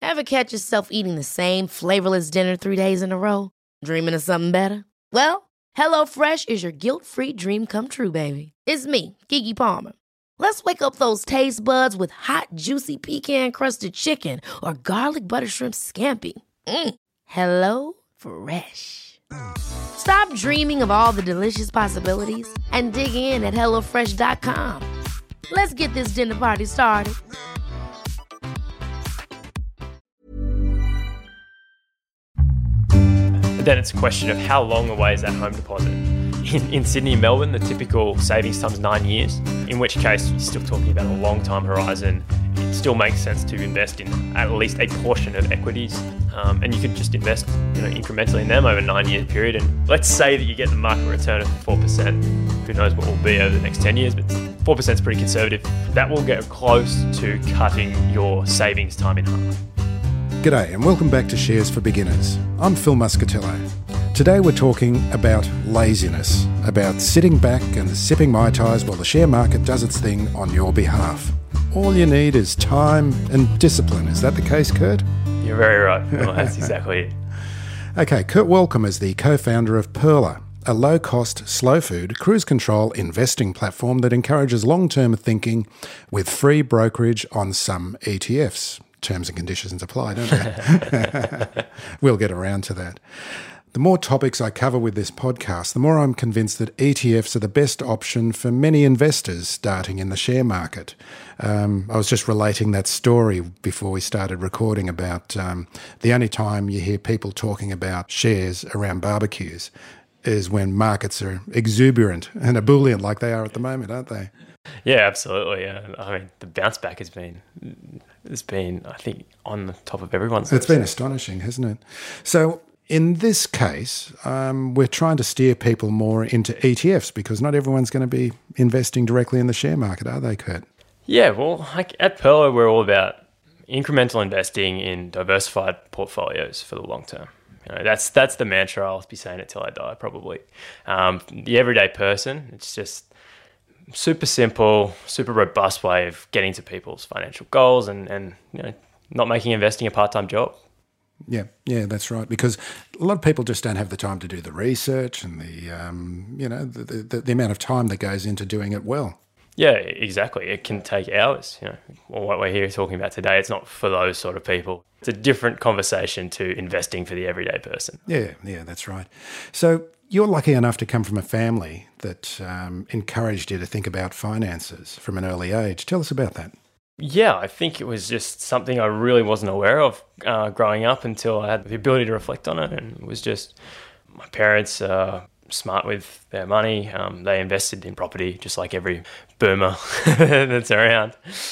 Ever catch yourself eating the same flavorless dinner 3 days in a row? Dreaming of something better? Well, HelloFresh is your guilt-free dream come true, baby. It's me, Keke Palmer. Let's wake up those taste buds with hot, juicy pecan-crusted chicken or garlic butter shrimp scampi. Hello Fresh. Stop dreaming of all the delicious possibilities and dig in at HelloFresh.com. Let's get this dinner party started. Then it's a question of how long away is that home deposit. In Sydney and Melbourne, the typical savings time is 9 years, in which case you're still talking about a long time horizon. It still makes sense to invest in at least a portion of equities, and you can just invest incrementally in them over a 9-year period. And let's say that you get the market return of 4%. Who knows what will be over the next 10 years, but 4% is pretty conservative. That will get close to cutting your savings time in half. G'day and welcome back to Shares for Beginners. I'm Phil Muscatello. Today we're talking about laziness, about sitting back and sipping Mai Tais while the share market does its thing on your behalf. All you need is time and discipline. Is that the case, Kurt? You're very right. Well, that's exactly it. Okay, Kurt Welcome is the co-founder of Pearler, a low-cost, slow-food, cruise-control investing platform that encourages long-term thinking with free brokerage on some ETFs. Terms and conditions apply, don't they? We'll get around to that. The more topics I cover with this podcast, the more I'm convinced that ETFs are the best option for many investors starting in the share market. I was just relating that story before we started recording about the only time you hear people talking about shares around barbecues is when markets are exuberant and ebullient like they are at the moment, aren't they? Yeah, absolutely. Yeah. I mean, the bounce back has been, I think, on the top of everyone's list. It's been astonishing, hasn't it? So in this case, we're trying to steer people more into ETFs because not everyone's going to be investing directly in the share market, are they, Kurt? Yeah, well, at Pearler, we're all about incremental investing in diversified portfolios for the long term. That's the mantra. I'll be saying it till I die, probably. The everyday person, it's just super simple, super robust way of getting to people's financial goals and not making investing a part-time job. Yeah, that's right. Because a lot of people just don't have the time to do the research and the amount of time that goes into doing it well. Yeah, exactly. It can take hours. What we're here talking about today, it's not for those sort of people. It's a different conversation to investing for the everyday person. Yeah, that's right. So you're lucky enough to come from a family that encouraged you to think about finances from an early age. Tell us about that. Yeah, I think it was just something I really wasn't aware of growing up until I had the ability to reflect on it. And it was just my parents smart with their money. They invested in property just like every boomer that's around.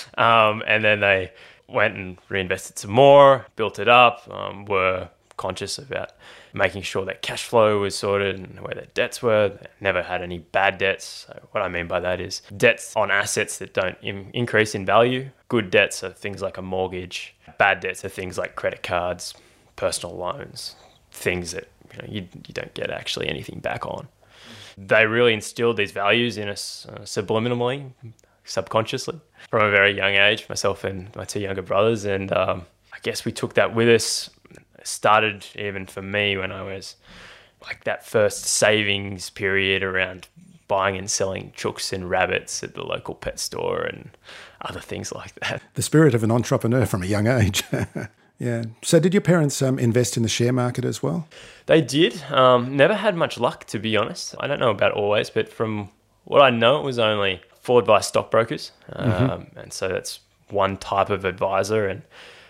And then they went and reinvested some more, built it up, were conscious about making sure that cash flow was sorted and where their debts were. They never had any bad debts. So what I mean by that is debts on assets that don't increase in value. Good debts are things like a mortgage. Bad debts are things like credit cards, personal loans, things that you don't get actually anything back on. They really instilled these values in us subliminally, subconsciously, from a very young age, myself and my two younger brothers. And I guess we took that with us. It started even for me when I was like that first savings period around buying and selling chooks and rabbits at the local pet store and other things like that. The spirit of an entrepreneur from a young age. Yeah. So did your parents invest in the share market as well? They did. Never had much luck, to be honest. I don't know about always, but from what I know, it was only full advice stockbrokers. And so that's one type of advisor. And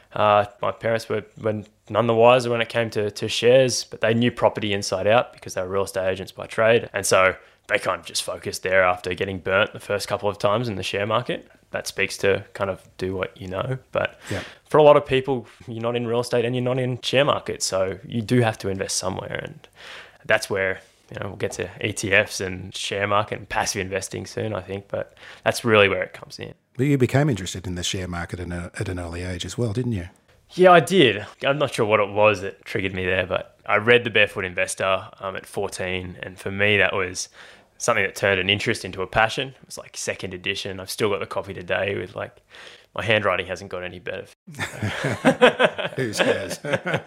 my parents were none the wiser when it came to shares, but they knew property inside out because they were real estate agents by trade. And so they kind of just focused there after getting burnt the first couple of times in the share market. That speaks to kind of do what you know. But for a lot of people, you're not in real estate and you're not in share market. So you do have to invest somewhere. And that's where, we'll get to ETFs and share market and passive investing soon, I think. But that's really where it comes in. But you became interested in the share market at an early age as well, didn't you? Yeah, I did. I'm not sure what it was that triggered me there, but I read The Barefoot Investor at 14. And for me, that was something that turned an interest into a passion. It was like second edition. I've still got the copy today with like My handwriting hasn't got any better. Who says?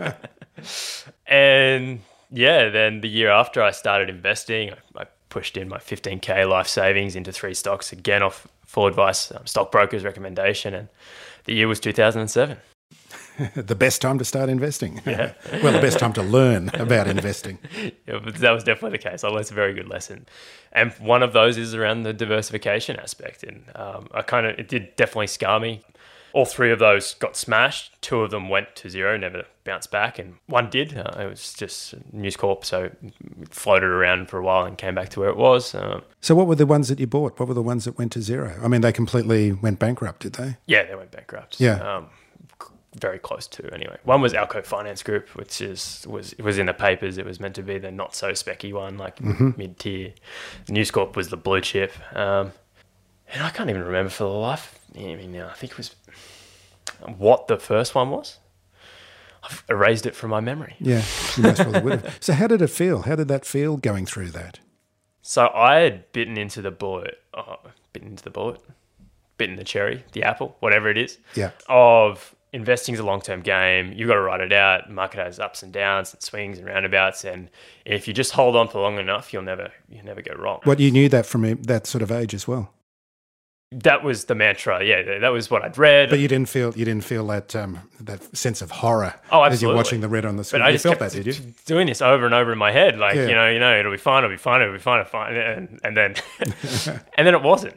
And yeah, then the year after I started investing, I pushed in my 15K life savings into 3 stocks, again off full advice, stockbroker's recommendation, and the year was 2007. The best time to start investing. Yeah. Well, the best time to learn about investing. Yeah, but that was definitely the case. I learned a very good lesson. And one of those is around the diversification aspect. And it did definitely scar me. All 3 of those got smashed. 2 of them went to zero, never bounced back. And 1 did. It was just News Corp, so it floated around for a while and came back to where it was. So what were the ones that you bought? What were the ones that went to zero? I mean, they completely went bankrupt, did they? Yeah, they went bankrupt. Yeah. Very close to, anyway. One was Alco Finance Group, which was in the papers. It was meant to be the not so specky one, like mid-tier. News Corp was the blue chip. And I can't even remember for the life. I think it was what the first one was. I've erased it from my memory. Yeah, you most probably would have. So how did it feel? How did that feel going through that? So I had bitten the cherry, the apple, whatever it is. Yeah. Of investing is a long-term game. You've got to ride it out. The market has ups and downs and swings and roundabouts. And if you just hold on for long enough, you'll never go wrong. What, you knew that from that sort of age as well? That was the mantra. Yeah, that was what I'd read. But you didn't feel that sense of horror as you're absolutely. watching the red on the screen. But I You just felt kept that, did you? doing this over and over in my head, like Yeah. it'll be fine, and then and then it wasn't.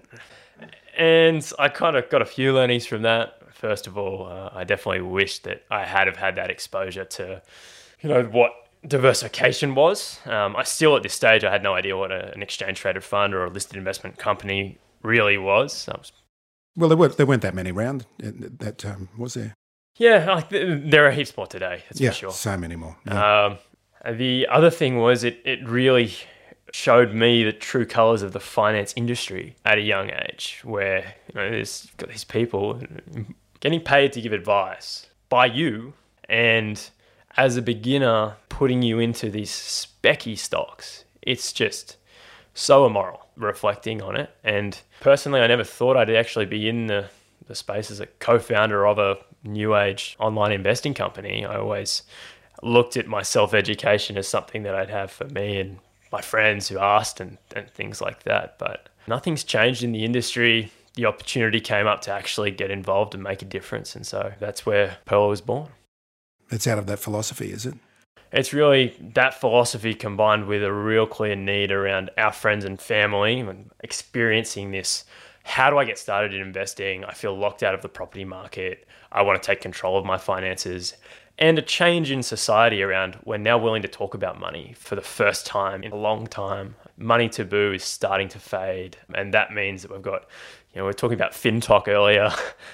And I kind of got a few learnings from that. First of all, I definitely wish that I had have had that exposure to, what diversification was. I still, at this stage, I had no idea what an exchange-traded fund or a listed investment company really was. Well, there weren't that many around. That was there? Yeah, there are heaps more today, that's for sure. So many more. Yeah. The other thing was it really showed me the true colours of the finance industry at a young age, where there's got these people getting paid to give advice by you, and as a beginner, putting you into these specky stocks. It's just so immoral, reflecting on it. And personally, I never thought I'd actually be in the space as a co-founder of a new age online investing company. I always looked at my self-education as something that I'd have for me and my friends who asked and things like that. But nothing's changed in the industry. The opportunity came up to actually get involved and make a difference. And so that's where Pearler was born. It's out of that philosophy, is it? It's really that philosophy combined with a real clear need around our friends and family and experiencing this. How do I get started in investing? I feel locked out of the property market. I want to take control of my finances. And a change in society around we're now willing to talk about money for the first time in a long time. Money taboo is starting to fade. And that means that we've got, we're talking about FinTok earlier.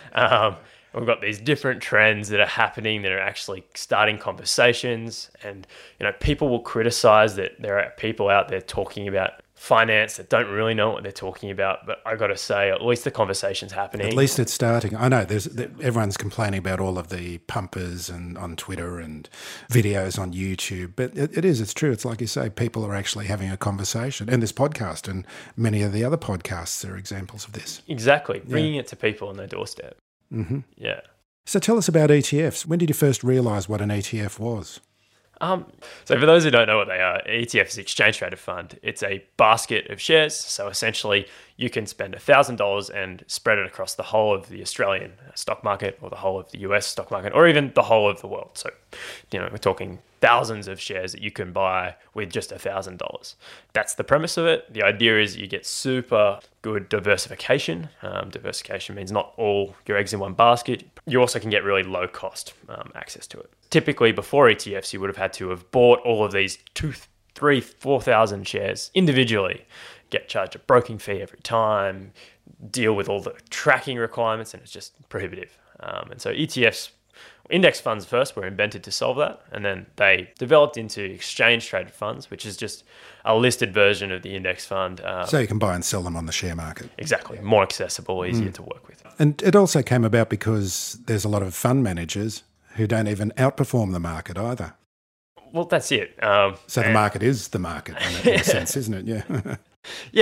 We've got these different trends that are happening that are actually starting conversations. And, people will criticize that there are people out there talking about finance that don't really know what they're talking about. But I got to say, at least the conversation's happening. At least it's starting. I know everyone's complaining about all of the pumpers and on Twitter and videos on YouTube, but it's true. It's like you say, people are actually having a conversation. And this podcast and many of the other podcasts are examples of this. Exactly. Bringing it to people on their doorstep. Mm-hmm. Yeah. So tell us about ETFs. When did you first realise what an ETF was? So for those who don't know what they are, ETF is exchange traded fund. It's a basket of shares. So essentially you can spend $1,000 and spread it across the whole of the Australian stock market or the whole of the US stock market or even the whole of the world. So, we're talking thousands of shares that you can buy with just $1,000. That's the premise of it. The idea is you get super good diversification. Diversification means not all your eggs in one basket. You also can get really low cost access to it. Typically, before ETFs, you would have had to have bought all of these 2,000, 3,000, 4,000 shares individually, get charged a broking fee every time, deal with all the tracking requirements, and it's just prohibitive. And so ETFs, index funds first, were invented to solve that, and then they developed into exchange-traded funds, which is just a listed version of the index fund. So you can buy and sell them on the share market. Exactly. More accessible, easier to work with. And it also came about because there's a lot of fund managers who don't even outperform the market either. Well, that's it. So the market is the market in a sense, isn't it? Yeah. Yeah.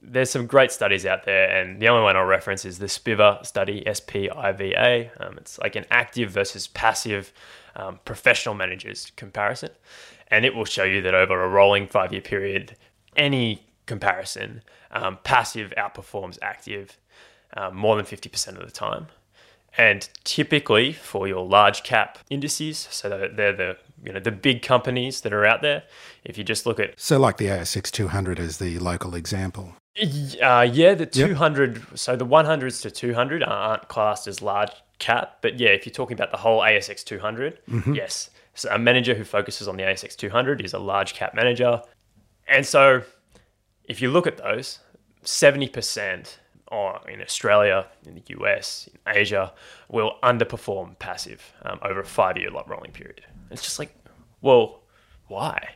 there's some great studies out there, and the only one I'll reference is the SPIVA study, SPIVA. It's like an active versus passive professional managers comparison, and it will show you that over a rolling 5-year period, any comparison, passive outperforms active more than 50% of the time. And typically for your large cap indices, so they're the big companies that are out there, if you just look at... So like the ASX 200 is the local example. The 200, so the 100s to 200 aren't classed as large cap, but yeah, if you're talking about the whole ASX 200, yes. So a manager who focuses on the ASX 200 is a large cap manager. And so if you look at those, 70% in Australia, in the US, in Asia, will underperform passive over a 5-year rolling period. It's just like, well, why?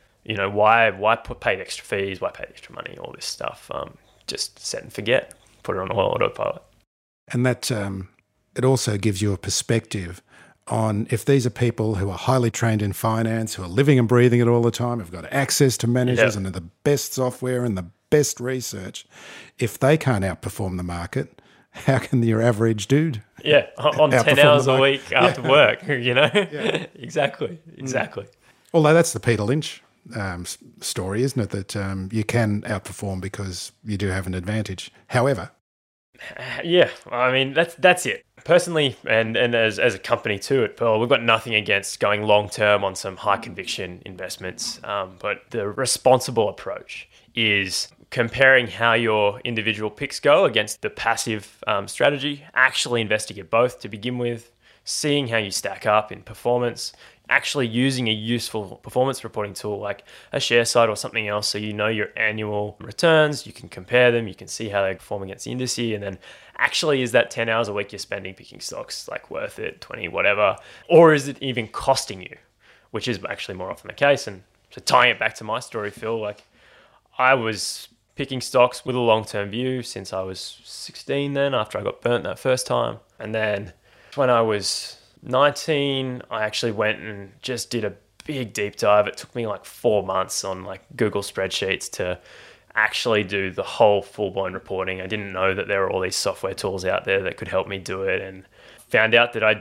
Why pay the extra fees? Why pay the extra money? All this stuff. Just set and forget. Put it on autopilot. And that it also gives you a perspective on if these are people who are highly trained in finance, who are living and breathing it all the time, have got access to managers and the best software and the best research. If they can't outperform the market, how can your average dude? Yeah, on 10 hours a week after work, Yeah. Exactly. Although that's the Peter Lynch story, isn't it? That you can outperform because you do have an advantage. However... Yeah, I mean, that's it. Personally, and as a company too at Pearl, we've got nothing against going long-term on some high-conviction investments, but the responsible approach is comparing how your individual picks go against the passive strategy, actually investing in both to begin with, seeing how you stack up in performance, actually using a useful performance reporting tool like a ShareSite or something else so you know your annual returns, you can compare them, you can see how they perform against the indice, and then actually is that 10 hours a week you're spending picking stocks like worth it, 20, whatever, or is it even costing you, which is actually more often the case. And so tying it back to my story, Phil, like I was picking stocks with a long-term view since I was 16 then, after I got burnt that first time. And then when I was 19, I actually went and just did a big deep dive. It took me like 4 months on like Google spreadsheets to actually do the whole full-blown reporting. I didn't know that there were all these software tools out there that could help me do it, and found out that I'd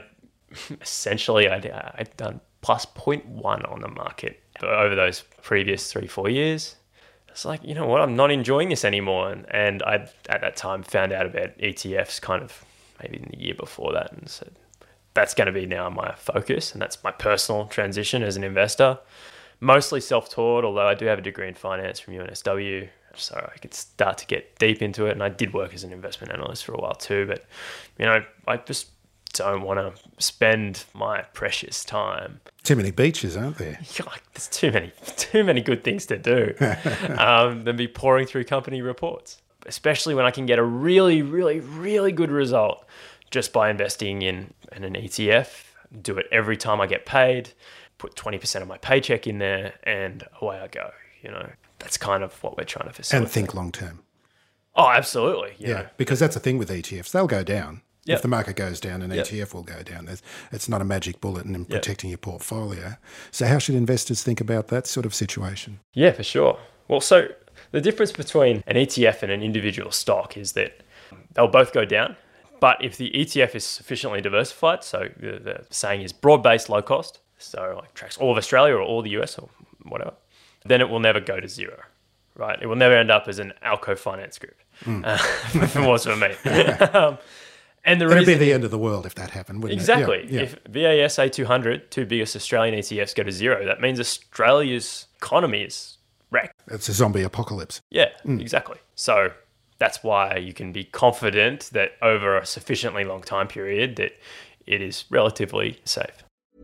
done plus 0.1 on the market over those previous 3-4 years. It's like, you know what, I'm not enjoying this anymore. And I, at that time, found out about ETFs kind of maybe in the year before that, and said, that's going to be now my focus, and that's my personal transition as an investor. Mostly self-taught, although I do have a degree in finance from UNSW, so I could start to get deep into it. And I did work as an investment analyst for a while too, but I just don't want to spend my precious time. Too many beaches, aren't there? There's too many good things to do than be pouring through company reports, especially when I can get a really, really, really good result just by investing in an ETF, do it every time I get paid, put 20% of my paycheck in there, and away I go. That's kind of what we're trying to facilitate. And think long term. Oh, absolutely. Yeah, because that's the thing with ETFs. They'll go down. Yep. If the market goes down, an ETF will go down. It's not a magic bullet in protecting your portfolio. So how should investors think about that sort of situation? Yeah, for sure. Well, so the difference between an ETF and an individual stock is that they'll both go down. But if the ETF is sufficiently diversified, so the saying is broad-based, low cost, so like tracks all of Australia or all the US or whatever, then it will never go to zero, right? It will never end up as an Alco Finance Group, if it was for me. And it'd be the end of the world if that happened, wouldn't it? Yeah. If VAS A200, two biggest Australian ETFs, go to zero, that means Australia's economy is wrecked. It's a zombie apocalypse. Yeah, exactly. So that's why you can be confident that over a sufficiently long time period that it is relatively safe.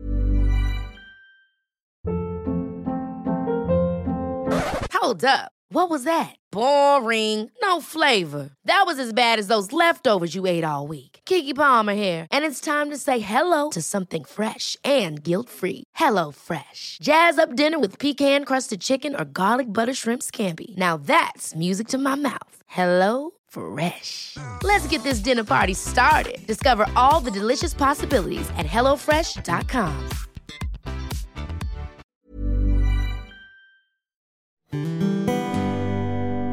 Hold up. What was that? Boring. No flavor. That was as bad as those leftovers you ate all week. Keke Palmer here, and it's time to say hello to something fresh and guilt-free. Hello Fresh. Jazz up dinner with pecan-crusted chicken or garlic butter shrimp scampi. Now that's music to my mouth. Hello Fresh. Let's get this dinner party started. Discover all the delicious possibilities at HelloFresh.com.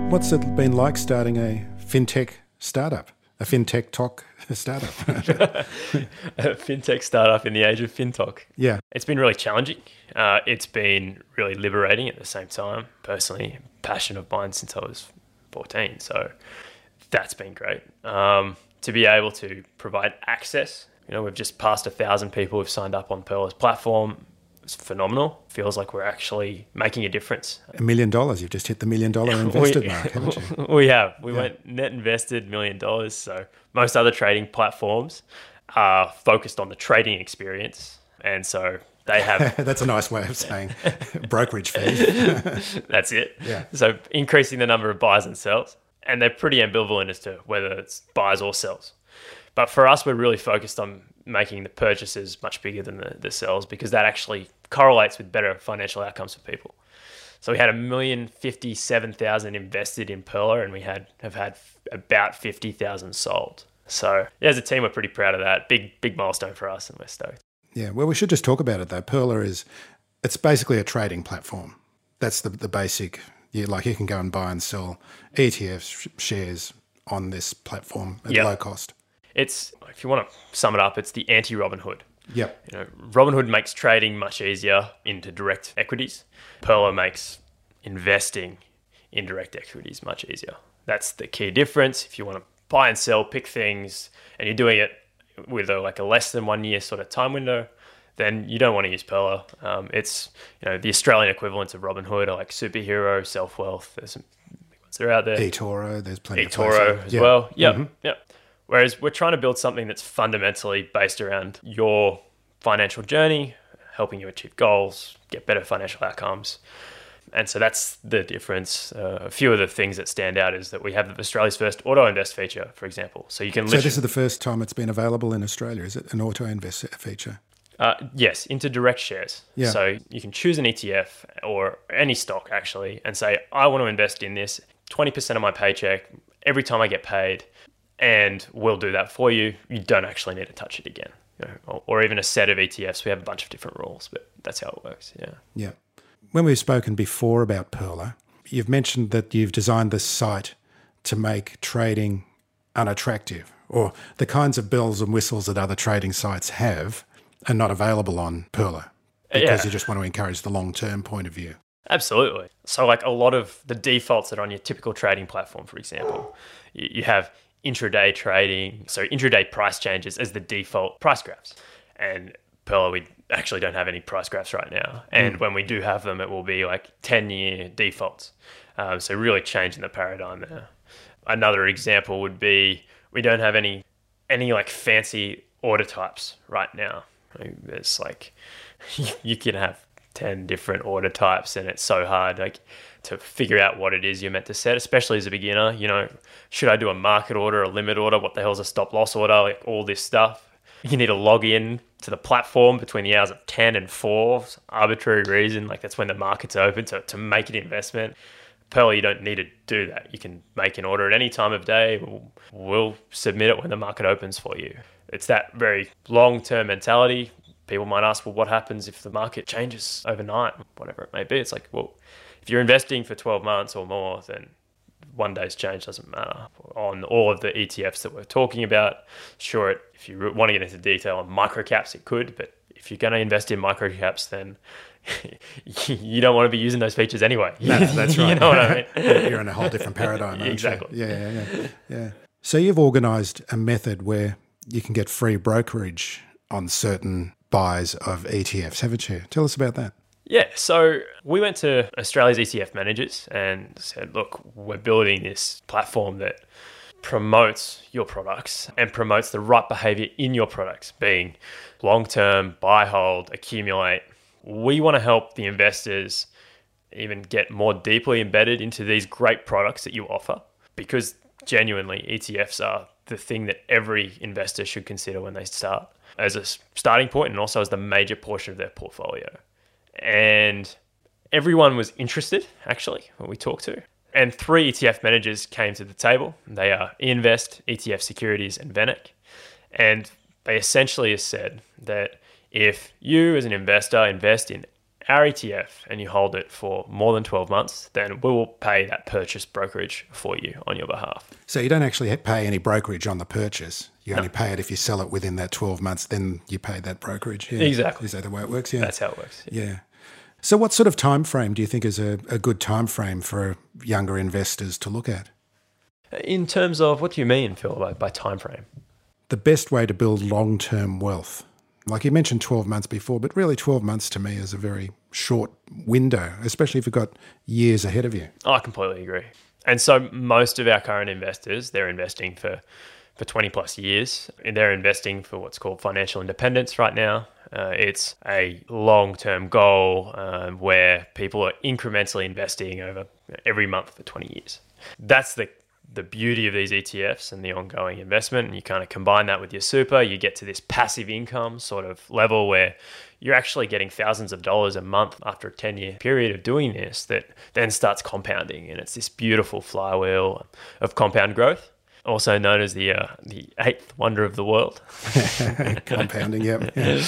What's it been like starting a fintech startup? A fintech talk startup? A fintech startup in the age of FinTalk. Yeah. It's been really challenging. It's been really liberating at the same time. Personally, passion of mine since I was 14. So that's been great. To be able to provide access. We've just passed 1,000 people who've signed up on Pearler's platform. It's phenomenal. Feels like we're actually making a difference. $1 million. You've just hit the $1 million invested mark, haven't you? We have. We went net invested $1 million. So most other trading platforms are focused on the trading experience. And so they have... That's a nice way of saying brokerage fees. That's it. Yeah. So increasing the number of buys and sells. And they're pretty ambivalent as to whether it's buys or sells. But for us, we're really focused on making the purchases much bigger than the sells, because that actually correlates with better financial outcomes for people. So we had 1,057,000 invested in Pearler, and we have had about 50,000 sold. So as a team, we're pretty proud of that. Big milestone for us, and we're stoked. Yeah, well, we should just talk about it though. Pearler it's basically a trading platform. That's the basic. You can go and buy and sell ETFs, shares on this platform at low cost. It's, if you want to sum it up, it's the anti-Robinhood. Yep. Robinhood makes trading much easier into direct equities. Pearler makes investing in direct equities much easier. That's the key difference. If you want to buy and sell, pick things, and you're doing it with a less than 1 year sort of time window, then you don't want to use Pearler. It's the Australian equivalents of Robinhood are like Superhero, Self-Wealth. There's some big ones that are out there. eToro, there's plenty of eToro as well. Yep. Mm-hmm. Yep. Whereas we're trying to build something that's fundamentally based around your financial journey, helping you achieve goals, get better financial outcomes. And so that's the difference. A few of the things that stand out is that we have Australia's first auto invest feature, for example. So you can So this is the first time it's been available in Australia, is it? An auto invest feature? Yes, into direct shares. Yeah. So you can choose an ETF or any stock actually and say, I want to invest in this 20% of my paycheck every time I get paid, and we'll do that for you. You don't actually need to touch it again. Or even a set of ETFs. We have a bunch of different rules, but that's how it works. Yeah. Yeah. When we've spoken before about Pearler, you've mentioned that you've designed this site to make trading unattractive, or the kinds of bells and whistles that other trading sites have are not available on Pearler because you just want to encourage the long-term point of view. Absolutely. So a lot of the defaults that are on your typical trading platform, for example, you have intraday trading, so intraday price changes as the default price graphs. And Pearler, we actually don't have any price graphs right now. And when we do have them, it will be 10-year defaults. So really changing the paradigm there. Another example would be we don't have any fancy order types right now. There's you can have 10 different order types, and it's so hard to figure out what it is you're meant to set, especially as a beginner. Should I do a market order, a limit order? What the hell's a stop loss order? All this stuff. You need to log in to the platform between the hours of 10 and 4 for arbitrary reason. That's when the market's open to make an investment. Pearler, you don't need to do that. You can make an order at any time of day. We'll submit it when the market opens for you. It's that very long-term mentality. People might ask, well, what happens if the market changes overnight, whatever it may be? It's if you're investing for 12 months or more, then one day's change doesn't matter. On all of the ETFs that we're talking about, sure, if you want to get into detail on microcaps, it could, but if you're going to invest in microcaps, then you don't want to be using those features anyway. No, that's right. You know what I mean? You're in a whole different paradigm, aren't Exactly. you? Yeah. So you've organised a method where you can get free brokerage on certain buys of ETFs, haven't you? Tell us about that. Yeah, so we went to Australia's ETF managers and said, look, we're building this platform that promotes your products and promotes the right behavior in your products, being long-term, buy, hold, accumulate. We want to help the investors even get more deeply embedded into these great products that you offer, because genuinely ETFs are the thing that every investor should consider when they start, as a starting point and also as the major portion of their portfolio. And everyone was interested, actually, when we talked to. And 3 ETF managers came to the table. They are eInvest, ETF Securities, and VanEck. And they essentially said that if you as an investor invest in our ETF and you hold it for more than 12 months, then we will pay that purchase brokerage for you on your behalf. So you don't actually pay any brokerage on the purchase. You only pay it if you sell it within that 12 months, then you pay that brokerage. Yeah. Exactly. Is that the way it works? Yeah. That's how it works. Yeah. So what sort of time frame do you think is a good time frame for younger investors to look at? In terms of, what do you mean, Phil, by time frame? The best way to build long-term wealth. Like you mentioned 12 months before, but really 12 months to me is a very short window, especially if you've got years ahead of you. I completely agree. And so most of our current investors, they're investing for 20 plus years. And they're investing for what's called financial independence right now. It's a long-term goal where people are incrementally investing over every month for 20 years. That's the beauty of these ETFs and the ongoing investment. And you kind of combine that with your super, you get to this passive income sort of level where you're actually getting thousands of dollars a month after a 10-year period of doing this that then starts compounding. And it's this beautiful flywheel of compound growth, also known as the eighth wonder of the world. Compounding, yep. Yeah.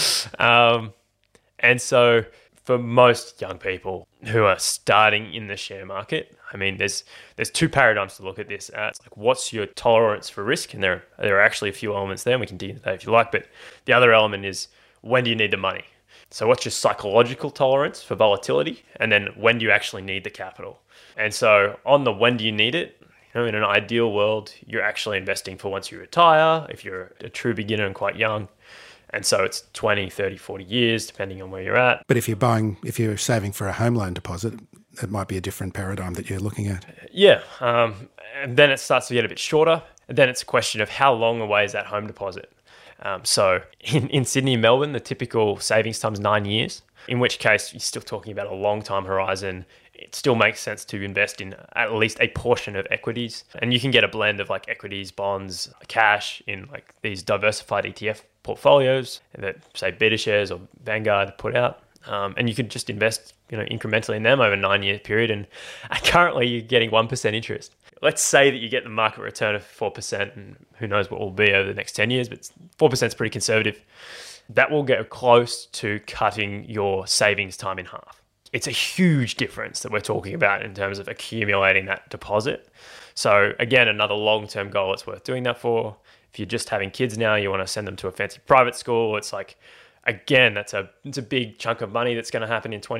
And so for most young people who are starting in the share market, I mean, there's two paradigms to look at this at. It's like, what's your tolerance for risk? And there are actually a few elements there, and we can dig into that if you like. But the other element is, when do you need the money? So what's your psychological tolerance for volatility? And then when do you actually need the capital? And so on the when do you need it, in an ideal world, you're actually investing for once you retire, if you're a true beginner and quite young. And so it's 20, 30, 40 years, depending on where you're at. But if you're saving for a home loan deposit, it might be a different paradigm that you're looking at. Yeah. And then it starts to get a bit shorter. And then it's a question of how long away is that home deposit? So in Sydney and Melbourne, the typical savings time is 9 years, in which case you're still talking about a long time horizon. It still makes sense to invest in at least a portion of equities. And you can get a blend of like equities, bonds, cash in like these diversified ETF portfolios that say BetaShares or Vanguard put out. And you could just invest, incrementally in them over a 9-year period. And currently you're getting 1% interest. Let's say that you get the market return of 4%, and who knows what will be over the next 10 years, but 4% is pretty conservative. That will get close to cutting your savings time in half. It's a huge difference that we're talking about in terms of accumulating that deposit. So again, another long-term goal it's worth doing that for. If you're just having kids now, you want to send them to a fancy private school. It's like, again, it's a big chunk of money that's going to happen in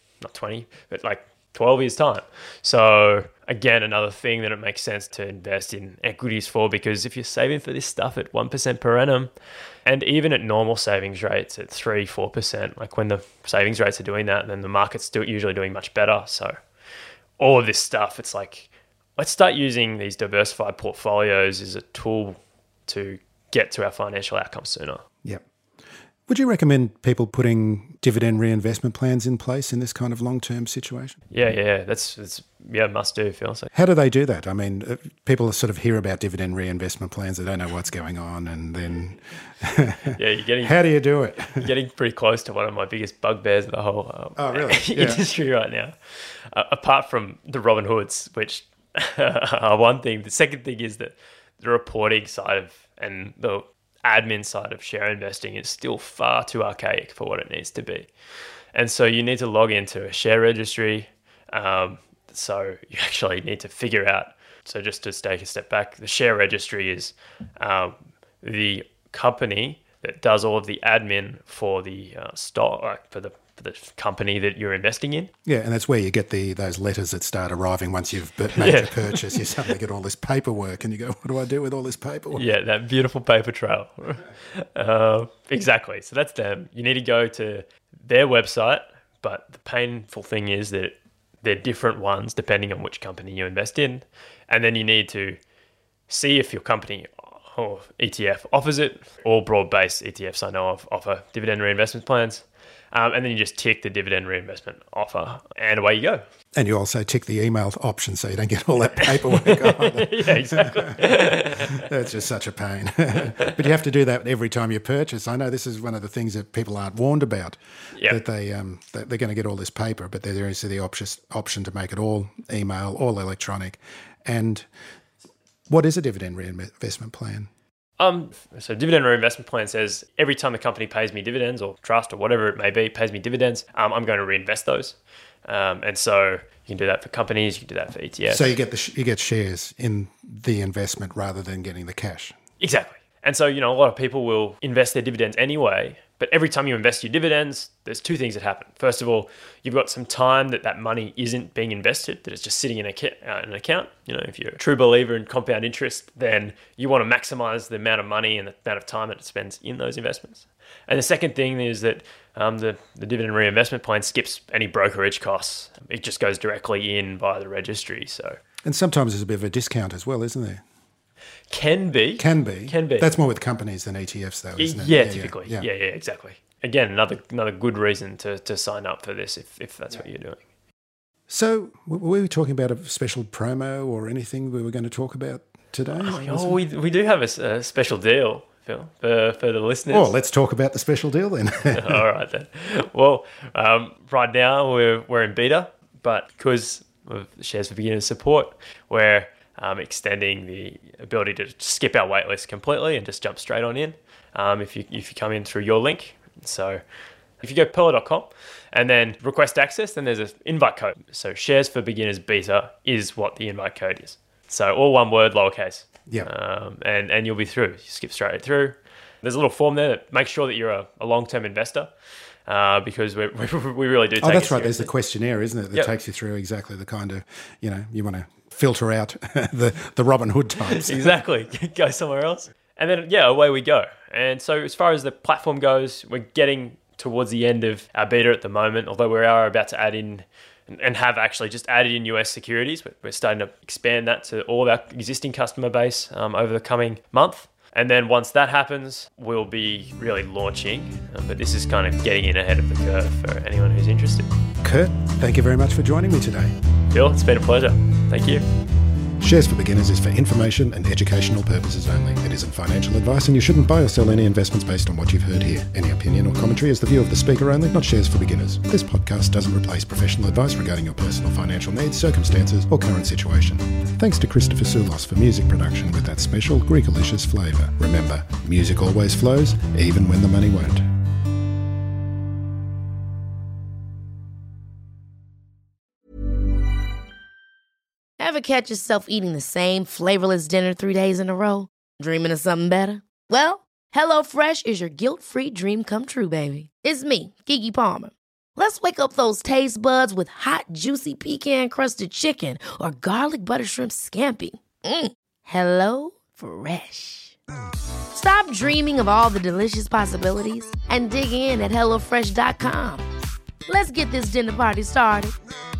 12 years time. So again, another thing that it makes sense to invest in equities for, because if you're saving for this stuff at 1% per annum, and even at normal savings rates at 3-4%, like when the savings rates are doing that, then the market's still usually doing much better. So all of this stuff, it's like, let's start using these diversified portfolios as a tool to get to our financial outcomes sooner. Yep. Would you recommend people putting dividend reinvestment plans in place in this kind of long-term situation? Yeah. That's must do, Phil. So. How do they do that? I mean, people sort of hear about dividend reinvestment plans. They don't know what's going on. And then how do you do it? You're getting pretty close to one of my biggest bugbears of the whole industry right now. Apart from the Robin Hoods, which are one thing. The second thing is that the reporting side of and the admin side of share investing is still far too archaic for what it needs to be. And so you need to log into a share registry. So you actually need to figure out, so just to take a step back, the share registry is the company that does all of the admin for the stock, for the company that you're investing in. Yeah, and that's where you get those letters that start arriving once you've made your purchase. You suddenly get all this paperwork and you go, what do I do with all this paperwork? Yeah, that beautiful paper trail. Exactly. So that's them. You need to go to their website, but the painful thing is that they're different ones depending on which company you invest in. And then you need to see if your company or ETF offers it. All broad-based ETFs I know of offer dividend reinvestment plans. And then you just tick the dividend reinvestment offer and away you go. And you also tick the email option so you don't get all that paperwork on. Yeah, exactly. That's just such a pain. But you have to do that every time you purchase. I know this is one of the things that people aren't warned about, that they're going to get all this paper, but there is the option to make it all email, all electronic. And what is a dividend reinvestment plan? So dividend reinvestment plan says every time the company pays me dividends or trust or whatever it may be, pays me dividends, I'm going to reinvest those. And so you can do that for companies, you can do that for ETFs. So you get shares in the investment rather than getting the cash. Exactly. And so, a lot of people will invest their dividends anyway, but every time you invest your dividends, there's two things that happen. First of all, you've got some time that money isn't being invested, that it's just sitting in an account. If you're a true believer in compound interest, then you want to maximize the amount of money and the amount of time that it spends in those investments. And the second thing is that the dividend reinvestment plan skips any brokerage costs. It just goes directly in via the registry. And sometimes there's a bit of a discount as well, isn't there? Can be. That's more with companies than ETFs, though, isn't it? Yeah, typically. Yeah, exactly. Again, another good reason to sign up for this if that's what you're doing. So, were we talking about a special promo or anything we were going to talk about today? We do have a special deal, Phil, for the listeners. Oh, let's talk about the special deal then. All right then. Well, right now we're in beta, but because of Shares for Beginners support, we're extending the ability to skip our waitlist completely and just jump straight on in if you come in through your link. So if you go Pearler.com and then request access, then there's an invite code. So Shares for Beginners Beta is what the invite code is. So all one word, lowercase. Yeah. And you'll be through. You skip straight through. There's a little form there that makes sure that you're a long-term investor. Because we really do take it that's right. seriously. There's the questionnaire, isn't it, that takes you through exactly the kind of, you want to filter out the Robin Hood types. Exactly. Go somewhere else. And then, away we go. And so as far as the platform goes, we're getting towards the end of our beta at the moment, although we are about to add in and have actually just added in US securities. We're starting to expand that to all of our existing customer base over the coming month. And then once that happens, we'll be really launching. But this is kind of getting in ahead of the curve for anyone who's interested. Kurt, thank you very much for joining me today. Phil, it's been a pleasure. Thank you. Shares for Beginners is for information and educational purposes only. It isn't financial advice, and you shouldn't buy or sell any investments based on what you've heard here. Any opinion or commentary is the view of the speaker only, not Shares for Beginners. This podcast doesn't replace professional advice regarding your personal financial needs, circumstances, or current situation. Thanks to Christopher Soulos for music production with that special Greekalicious flavour. Remember, music always flows, even when the money won't. Ever catch yourself eating the same flavorless dinner 3 days in a row? Dreaming of something better? Well, HelloFresh is your guilt-free dream come true, baby. It's me, Keke Palmer. Let's wake up those taste buds with hot, juicy pecan-crusted chicken or garlic butter shrimp scampi. Hello Fresh. Stop dreaming of all the delicious possibilities and dig in at HelloFresh.com. Let's get this dinner party started.